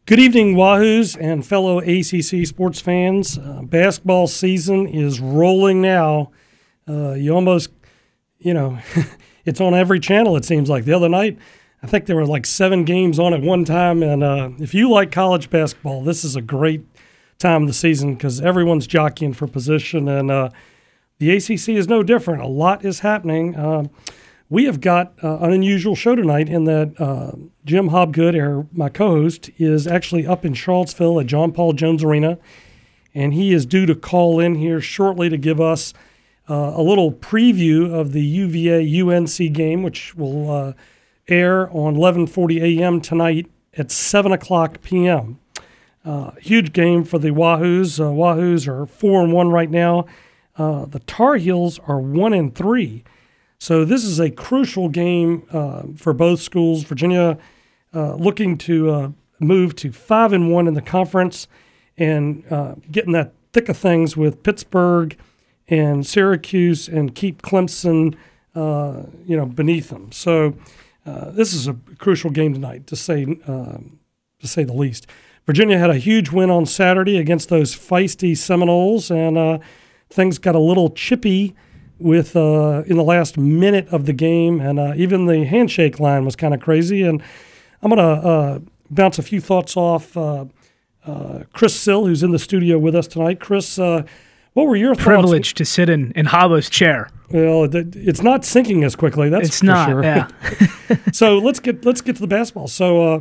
Good evening, Wahoos and fellow ACC sports fans. Basketball season is rolling now. You almost, it's on every channel, it seems like. The other night, I think there were like 7 games on at one time. And if you like college basketball, this is a great time of the season because everyone's jockeying for position. And the ACC is no different. A lot is happening. We have got an unusual show tonight in that Jim Hobgood, my co-host, is actually up in Charlottesville at John Paul Jones Arena, and he is due to call in here shortly to give us a little preview of the UVA-UNC game, which will air on 11:40 a.m. tonight at 7 o'clock p.m. Huge game for the Wahoos. Wahoos are 4-1 right now. The Tar Heels are 1-3. So this is a crucial game for both schools. Virginia looking to move to 5-1 in the conference and getting that thick of things with Pittsburgh and Syracuse and keep Clemson, beneath them. So this is a crucial game tonight, to say the least. Virginia had a huge win on Saturday against those feisty Seminoles, and things got a little chippy with in the last minute of the game, and even the handshake line was kind of crazy. And I'm going to bounce a few thoughts off Chris Sill, who's in the studio with us tonight. Chris, what were your thoughts? Privileged to sit in Habo's chair. Well, it's not sinking as quickly. That's for sure. Yeah. So let's get to the basketball. So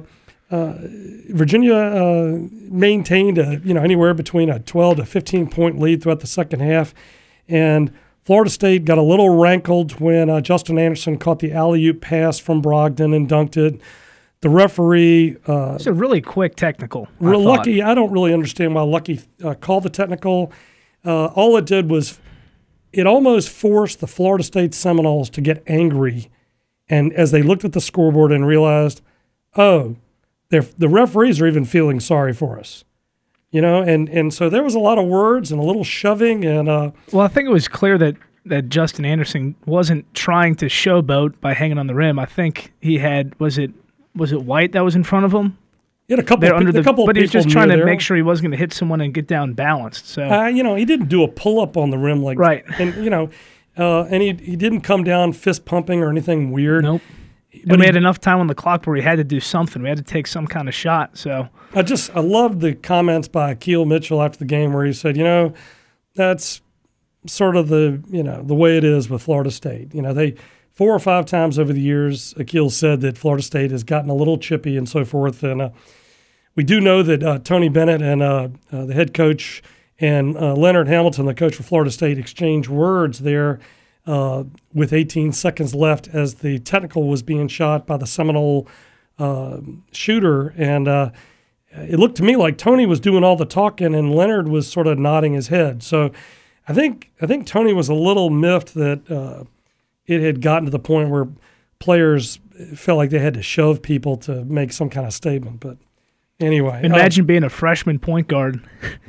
Virginia maintained anywhere between a 12 to 15 point lead throughout the second half, and Florida State got a little rankled when Justin Anderson caught the alley-oop pass from Brogdon and dunked it. The referee... it's a really quick technical. Lucky, I don't really understand why Lucky called the technical. All it did was it almost forced the Florida State Seminoles to get angry, and as they looked at the scoreboard and realized, the referees are even feeling sorry for us. And so there was a lot of words and a little shoving. And well, I think it was clear that Justin Anderson wasn't trying to showboat by hanging on the rim. I think he had, was it White that was in front of him? He had a couple of people, but he was just trying to make sure he wasn't going to hit someone and get down balanced. So he didn't do a pull-up on the rim right. And and he didn't come down fist pumping or anything weird. Nope. But we had enough time on the clock where we had to do something. We had to take some kind of shot. So I loved the comments by Akil Mitchell after the game where he said, that's sort of the way it is with Florida State. They 4 or 5 times over the years, Akil said that Florida State has gotten a little chippy and so forth. And we do know that Tony Bennett and the head coach and Leonard Hamilton, the coach for Florida State, exchanged words there with 18 seconds left as the technical was being shot by the Seminole shooter. And it looked to me like Tony was doing all the talking and Leonard was sort of nodding his head. So I think Tony was a little miffed that it had gotten to the point where players felt like they had to shove people to make some kind of statement. But anyway. Imagine being a freshman point guard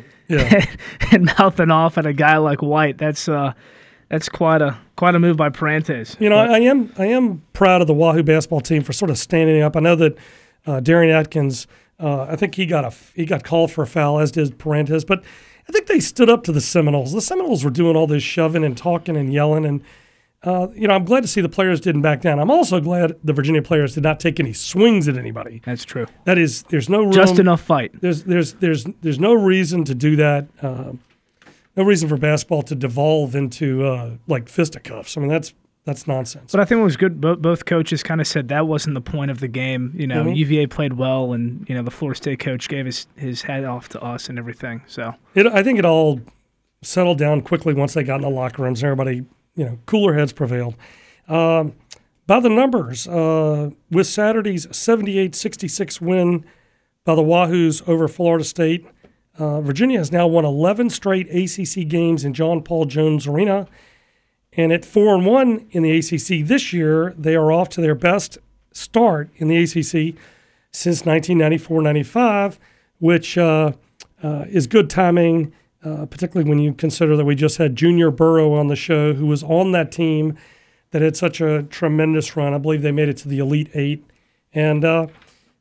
and mouthing off at a guy like White. That's quite a move by Parantes. I am proud of the Wahoo basketball team for sort of standing up. I know that Darian Atkins, I think he got called for a foul, as did Parantes, but I think they stood up to the Seminoles. The Seminoles were doing all this shoving and talking and yelling, and I'm glad to see the players didn't back down. I'm also glad the Virginia players did not take any swings at anybody. That's true. That is, there's no room. Just enough fight. There's no reason to do that. No reason for basketball to devolve into like fisticuffs. I mean, that's nonsense. But I think it was good. Both coaches kind of said that wasn't the point of the game. UVA played well, and the Florida State coach gave his hat off to us and everything. So I think it all settled down quickly once they got in the locker rooms. Everybody, cooler heads prevailed. By the numbers, with Saturday's 78-66 win by the Wahoos over Florida State, Virginia has now won 11 straight ACC games in John Paul Jones Arena. And at 4-1 in the ACC this year, they are off to their best start in the ACC since 1994-95, which is good timing, particularly when you consider that we just had Junior Burrow on the show, who was on that team that had such a tremendous run. I believe they made it to the Elite Eight. And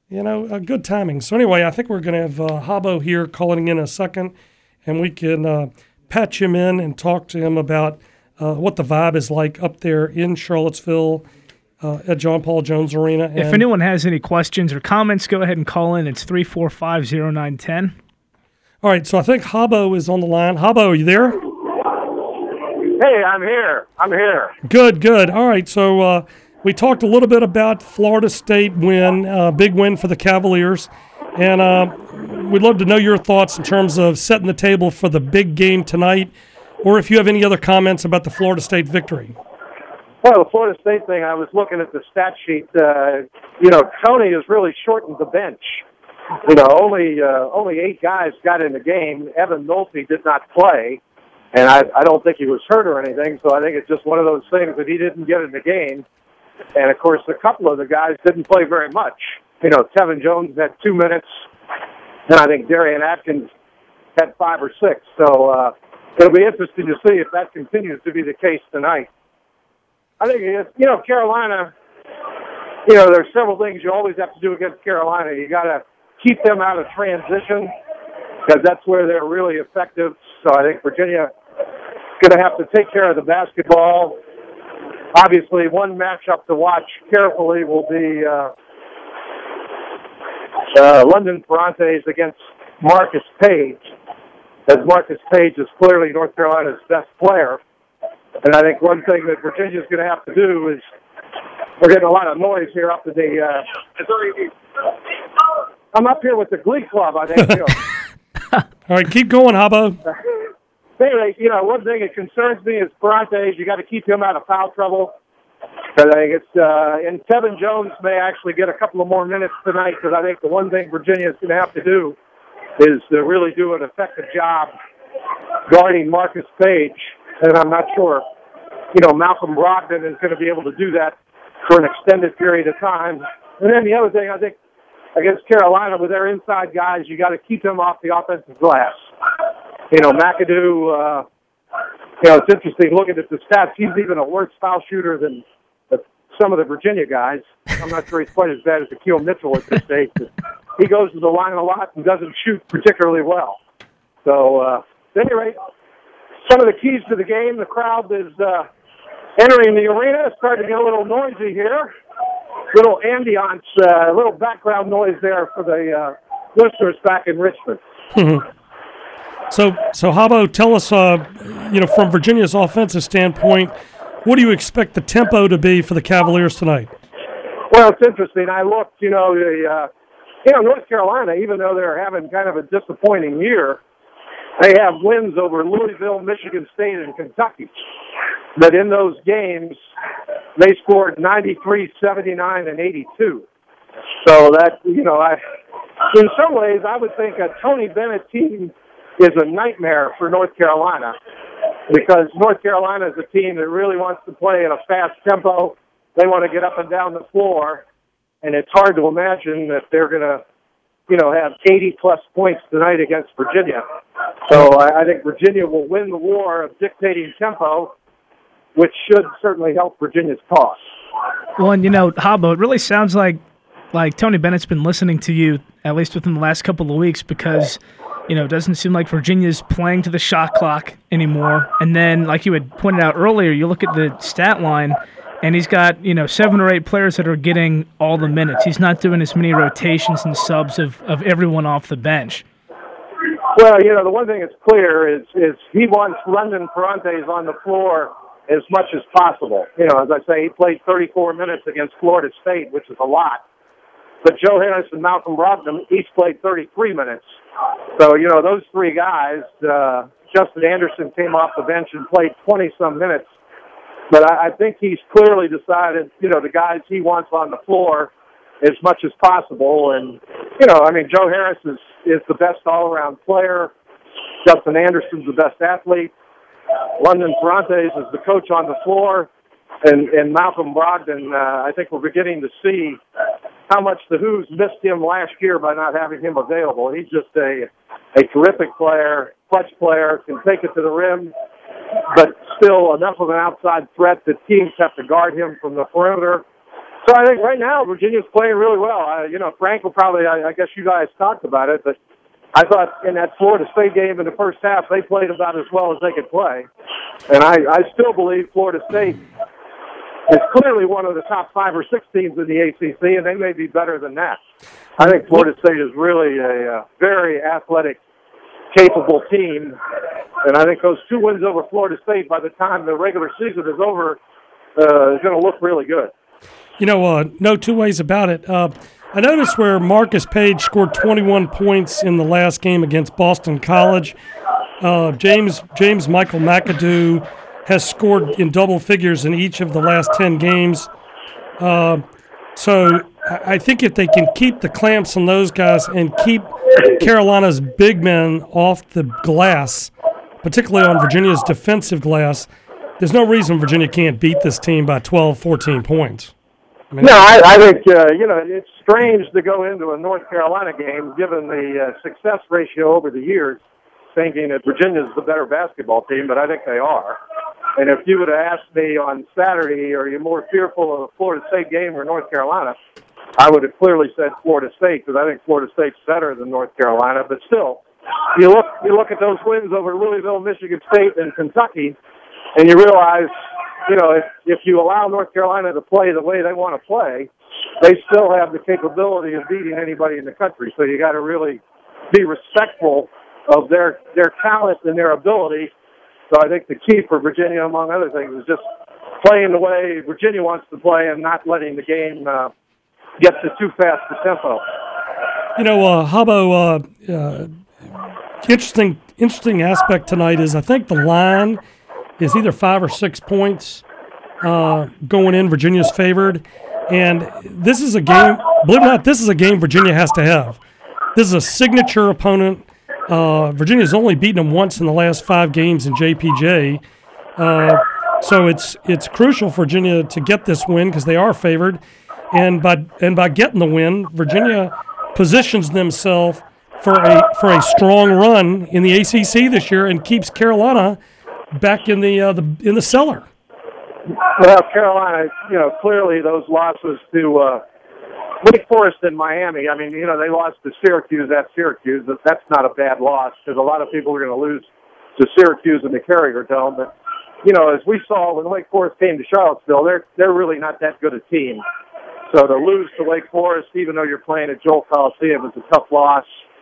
good timing. So anyway, I think we're going to have Habbo here calling in a second, and we can patch him in and talk to him about what the vibe is like up there in Charlottesville at John Paul Jones Arena. And if anyone has any questions or comments, go ahead and call in. It's 345-0910. All right, so I think Habbo is on the line. Habbo, are you there? Hey, I'm here. Good. All right, so we talked a little bit about Florida State win, big win for the Cavaliers, and we'd love to know your thoughts in terms of setting the table for the big game tonight, or if you have any other comments about the Florida State victory. Well, the Florida State thing, I was looking at the stat sheet. Tony has really shortened the bench. Only 8 guys got in the game. Evan Nolte did not play, and I don't think he was hurt or anything, so I think it's just one of those things that he didn't get in the game. And, of course, a couple of the guys didn't play very much. Tevin Jones had 2 minutes, and I think Darian Atkins had 5 or 6. So it'll be interesting to see if that continues to be the case tonight. I think, Carolina, there's several things you always have to do against Carolina. You got to keep them out of transition because that's where they're really effective. So I think Virginia is going to have to take care of the basketball. Obviously, one matchup to watch carefully will be London Ferrantes against Marcus Page, as Marcus Page is clearly North Carolina's best player. And I think one thing that Virginia's going to have to do is, we're getting a lot of noise here up in the, I'm up here with the Glee Club, I think. All right, keep going, Habbo. Anyway, one thing that concerns me is Ferrantes. You got to keep him out of foul trouble. But I think it's, and Tevin Jones may actually get a couple of more minutes tonight, because I think the one thing Virginia is going to have to do is to really do an effective job guarding Marcus Page. And I'm not sure, Malcolm Brogdon is going to be able to do that for an extended period of time. And then the other thing, I think, against Carolina, with their inside guys, you got to keep them off the offensive glass. McAdoo, it's interesting looking at the stats. He's even a worse foul shooter than some of the Virginia guys. I'm not sure he's quite as bad as Akil Mitchell at this stage. But he goes to the line a lot and doesn't shoot particularly well. So, at any rate, some of the keys to the game, the crowd is entering the arena. It's starting to get a little noisy here. Little ambiance, little background noise there for the listeners back in Richmond. Mm-hmm. So Habbo, tell us, from Virginia's offensive standpoint, what do you expect the tempo to be for the Cavaliers tonight? Well, it's interesting. I looked, North Carolina, even though they're having kind of a disappointing year, they have wins over Louisville, Michigan State, and Kentucky. But in those games, they scored 93, 79, and 82. So that, in some ways, I would think a Tony Bennett team is a nightmare for North Carolina, because North Carolina is a team that really wants to play at a fast tempo. They want to get up and down the floor, and it's hard to imagine that they're going to, have 80-plus points tonight against Virginia. So I think Virginia will win the war of dictating tempo, which should certainly help Virginia's cause. Well, and, Habbo, it really sounds like Tony Bennett's been listening to you, at least within the last couple of weeks, because, it doesn't seem like Virginia's playing to the shot clock anymore. And then, like you had pointed out earlier, you look at the stat line, and he's got, 7 or 8 players that are getting all the minutes. He's not doing as many rotations and subs of everyone off the bench. Well, the one thing that's clear is he wants London Ferrantes on the floor as much as possible. As I say, he played 34 minutes against Florida State, which is a lot. But Joe Harris and Malcolm Brogdon each played 33 minutes. So, those 3 guys, Justin Anderson came off the bench and played 20-some minutes. But I think he's clearly decided, the guys he wants on the floor as much as possible. And, Joe Harris is the best all-around player. Justin Anderson's the best athlete. London Ferrantes is the coach on the floor. And Malcolm Brogdon, I think we're beginning to see how much the Who's missed him last year by not having him available. He's just a terrific player, clutch player, can take it to the rim, but still enough of an outside threat that teams have to guard him from the perimeter. So I think right now Virginia's playing really well. Frank will probably, I guess you guys talked about it, but I thought in that Florida State game in the first half, they played about as well as they could play. And I still believe Florida State is clearly one of the top 5 or 6 teams in the ACC, and they may be better than that. I think Florida State is really a very athletic, capable team, and I think those 2 wins over Florida State by the time the regular season is over is going to look really good. No two ways about it. I noticed where Marcus Page scored 21 points in the last game against Boston College. James Michael McAdoo has scored in double figures in each of the last 10 games. So I think if they can keep the clamps on those guys and keep Carolina's big men off the glass, particularly on Virginia's defensive glass, there's no reason Virginia can't beat this team by 12, 14 points. I think, it's strange to go into a North Carolina game, given the success ratio over the years, thinking that Virginia's the better basketball team, but I think they are. And if you would have asked me on Saturday, are you more fearful of a Florida State game or North Carolina, I would have clearly said Florida State, because I think Florida State's better than North Carolina. But still, you look at those wins over Louisville, Michigan State, and Kentucky, and you realize, if you allow North Carolina to play the way they want to play, they still have the capability of beating anybody in the country. So you got to really be respectful of their talent and their ability. So I think the key for Virginia, among other things, is just playing the way Virginia wants to play and not letting the game get to too fast a tempo. Habbo, interesting aspect tonight is I think the line is either 5 or 6 points going in. Virginia's favored. And this is a game, believe it or not, this is a game Virginia has to have. This is a signature opponent. Virginia's only beaten them once in the last 5 games in JPJ. So it's crucial for Virginia to get this win because they are favored. And by getting the win, Virginia positions themselves for a strong run in the ACC this year and keeps Carolina back in the cellar. Well, Carolina, clearly those losses to Wake Forest and Miami. I mean, they lost to Syracuse at Syracuse. That's not a bad loss because a lot of people are going to lose to Syracuse in the Carrier Dome. But as we saw when Wake Forest came to Charlottesville, they're really not that good a team. So to lose to Wake Forest, even though you're playing at Joel Coliseum, is a tough loss.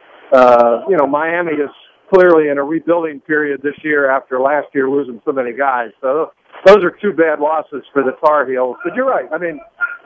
Miami is clearly in a rebuilding period this year after last year losing so many guys. So those are 2 bad losses for the Tar Heels. But you're right. I mean,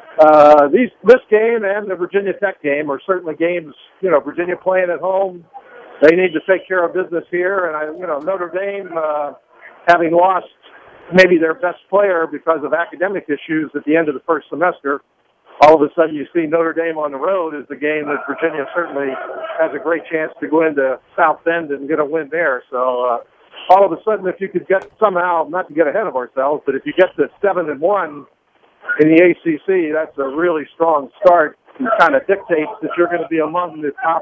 this game and the Virginia Tech game are certainly games, Virginia playing at home. They need to take care of business here. And, Notre Dame, having lost maybe their best player because of academic issues at the end of the first semester, all of a sudden you see Notre Dame on the road is the game that Virginia certainly has a great chance to go into South Bend and get a win there. So all of a sudden, if you could get somehow, not to get ahead of ourselves, but if you get to 7-1 in the ACC, that's a really strong start and kind of dictates that you're going to be among the top,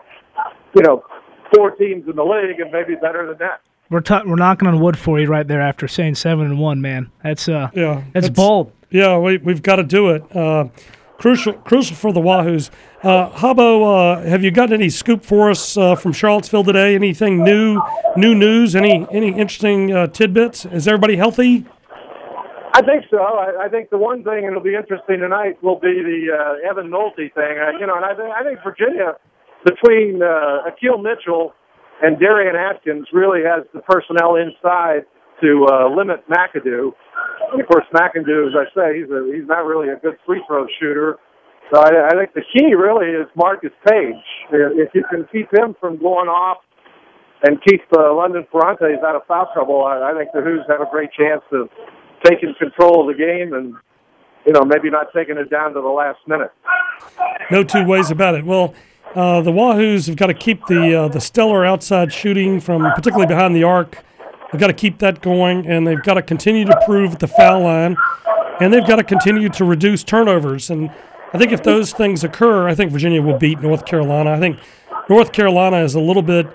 4 teams in the league and maybe better than that. We're knocking on wood for you right there after saying 7-1, man. That's bold. Yeah, we've got to do it. Crucial for the Wahoos. Habbo, have you got any scoop for us from Charlottesville today? Anything new news? Any interesting tidbits? Is everybody healthy? I think so. I think the one thing that'll be interesting tonight will be the Evan Nolte thing. And I think Virginia, between Akil Mitchell and Darian Atkins, really has the personnel inside to limit McAdoo. And of course, McAdoo, as I say, he's not really a good free throw shooter. So I think the key really is Marcus Page. If you can keep him from going off and keep London Ferrantes out of foul trouble, I think the Hoos have a great chance of taking control of the game and, maybe not taking it down to the last minute. No two ways about it. Well, the Wahoos have got to keep the stellar outside shooting from particularly behind the arc. They've got to keep that going, and they've got to continue to improve at the foul line, and they've got to continue to reduce turnovers. And I think if those things occur, I think Virginia will beat North Carolina. I think North Carolina is a little bit,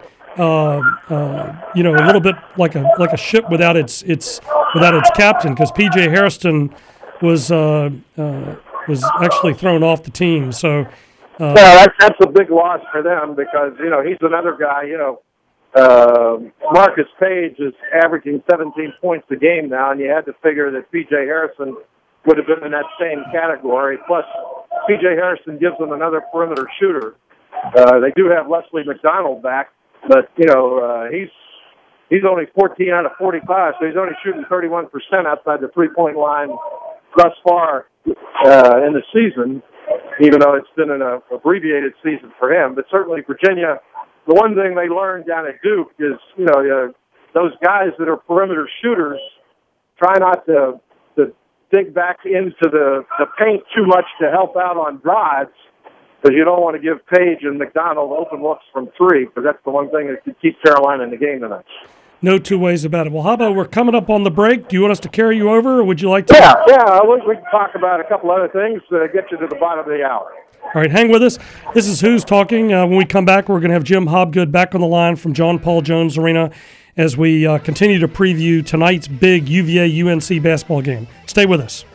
a little bit like a ship without its captain, because P.J. Hairston was was actually thrown off the team. So, well, that's a big loss for them because he's another guy. Marcus Page is averaging 17 points a game now, and you had to figure that P.J. Harrison would have been in that same category. Plus, P.J. Harrison gives them another perimeter shooter. They do have Leslie McDonald back, but he's only 14 out of 45, so he's only shooting 31% outside the three-point line thus far in the season, even though it's been an abbreviated season for him. But certainly Virginia, the one thing they learned down at Duke is, those guys that are perimeter shooters try not to dig back into the paint too much to help out on drives, because you don't want to give Page and McDonald open looks from three, because that's the one thing that could keep Carolina in the game tonight. No two ways about it. Well, how about we're coming up on the break? Do you want us to carry you over, or would you like to? Yeah, we can talk about a couple other things to get you to the bottom of the hour. All right, hang with us. This is Who's Talking. When we come back, we're going to have Jim Hobgood back on the line from John Paul Jones Arena as we continue to preview tonight's big UVA-UNC basketball game. Stay with us.